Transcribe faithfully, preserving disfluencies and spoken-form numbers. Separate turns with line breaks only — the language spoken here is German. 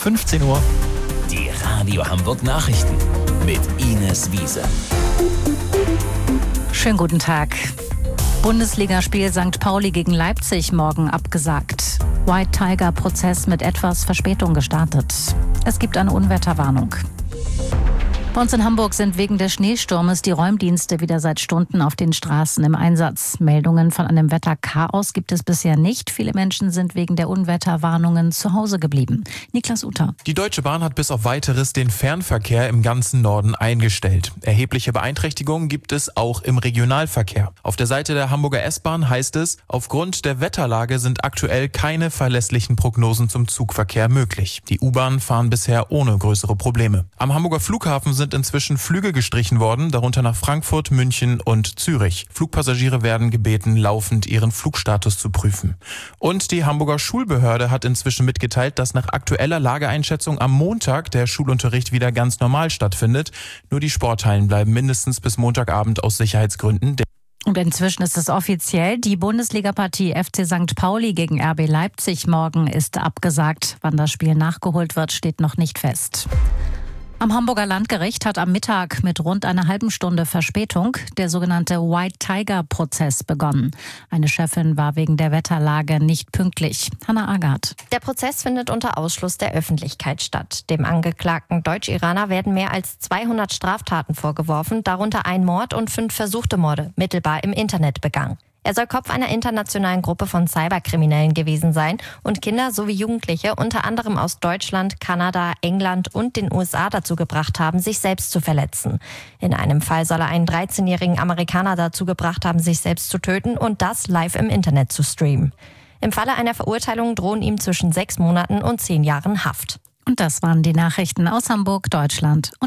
fünfzehn Uhr.
Die Radio Hamburg Nachrichten mit Ines Wiese.
Schönen guten Tag. Bundesligaspiel Sankt Pauli gegen Leipzig morgen abgesagt. White Tiger Prozess mit etwas Verspätung gestartet. Es gibt eine Unwetterwarnung. Bei uns in Hamburg sind wegen des Schneesturmes die Räumdienste wieder seit Stunden auf den Straßen im Einsatz. Meldungen von einem Wetterchaos gibt es bisher nicht. Viele Menschen sind wegen der Unwetterwarnungen zu Hause geblieben. Niklas Uter.
Die Deutsche Bahn hat bis auf Weiteres den Fernverkehr im ganzen Norden eingestellt. Erhebliche Beeinträchtigungen gibt es auch im Regionalverkehr. Auf der Seite der Hamburger S-Bahn heißt es, aufgrund der Wetterlage sind aktuell keine verlässlichen Prognosen zum Zugverkehr möglich. Die U-Bahnen fahren bisher ohne größere Probleme. Am Hamburger Flughafen sind inzwischen Flüge gestrichen worden, darunter nach Frankfurt, München und Zürich. Flugpassagiere werden gebeten, laufend ihren Flugstatus zu prüfen. Und die Hamburger Schulbehörde hat inzwischen mitgeteilt, dass nach aktueller Lageeinschätzung am Montag der Schulunterricht wieder ganz normal stattfindet. Nur die Sporthallen bleiben mindestens bis Montagabend aus Sicherheitsgründen.
Und inzwischen ist es offiziell, die Bundesligapartie F C Sankt Pauli gegen R B Leipzig morgen ist abgesagt. Wann das Spiel nachgeholt wird, steht noch nicht fest. Am Hamburger Landgericht hat am Mittag mit rund einer halben Stunde Verspätung der sogenannte White Tiger Prozess begonnen. Eine Chefin war wegen der Wetterlage nicht pünktlich. Hannah Agathe.
Der Prozess findet unter Ausschluss der Öffentlichkeit statt. Dem angeklagten Deutsch-Iraner werden mehr als zweihundert Straftaten vorgeworfen, darunter ein Mord und fünf versuchte Morde, mittelbar im Internet begangen. Er soll Kopf einer internationalen Gruppe von Cyberkriminellen gewesen sein und Kinder sowie Jugendliche unter anderem aus Deutschland, Kanada, England und den U S A dazu gebracht haben, sich selbst zu verletzen. In einem Fall soll er einen dreizehnjährigen Amerikaner dazu gebracht haben, sich selbst zu töten und das live im Internet zu streamen. Im Falle einer Verurteilung drohen ihm zwischen sechs Monaten und zehn Jahren Haft.
Und das waren die Nachrichten aus Hamburg, Deutschland und